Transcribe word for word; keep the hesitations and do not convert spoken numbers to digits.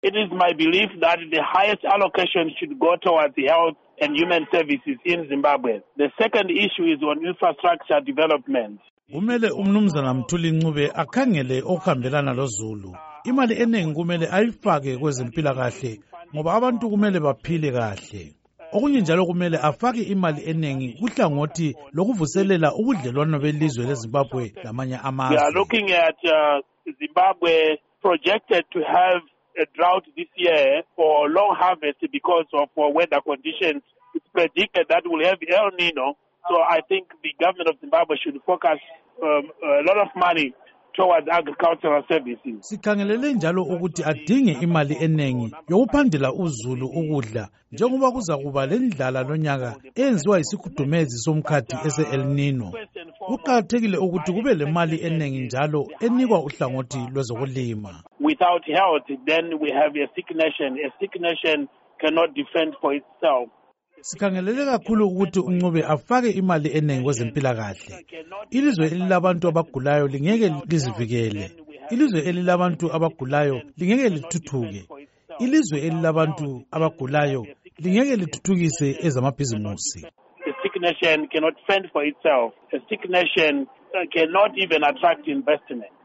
It is my belief that the highest allocation should go towards health and human services in Zimbabwe. The second issue is on infrastructure development. Kumele umnumzana Mthuli Ncube akhangele okuhambelana loZulu. Imali enengi kumele ayifake kwezempilakahle ngoba abantu kumele baphile kahle. Okunye njalo kumele afake imali enengi kuhlangothi lokuvuselela ubudlelwano belizwe leZimbabwe lamanye amazwe. We are looking at uh, Zimbabwe projected to have a drought this year for long harvest because of uh, weather conditions. It's predicted that we'll have El Nino. So I think the government of Zimbabwe should focus um, a lot of money towards agricultural services. Sikhangelele njalo ukuthi adinge imali enengi yokuphandela uZulu ukudla njengoba kuza kuba lendlala lonyaka enziwa isikhudumezi somkhathi ese El Nino. Kuqakathekile ukuthi kube le mali enengi njalo enikwa uhlangothi lwezokulima. Without health, then we have a sick nation. A sick nation cannot defend for itself. Sikhangelele kakhulu ukuthi uNcube afake imali enengi kwezempilakahle. Ilizwe elilabantu abagulayo lingeke lizivikele. Ilizwe elilabantu abagulayo lingeke lithuthuke. Ilizwe elilabantu abagulayo lingeke lithuthukise ezamabhizimusi. A sick nation cannot fend for itself. A sick nation cannot even attract investment.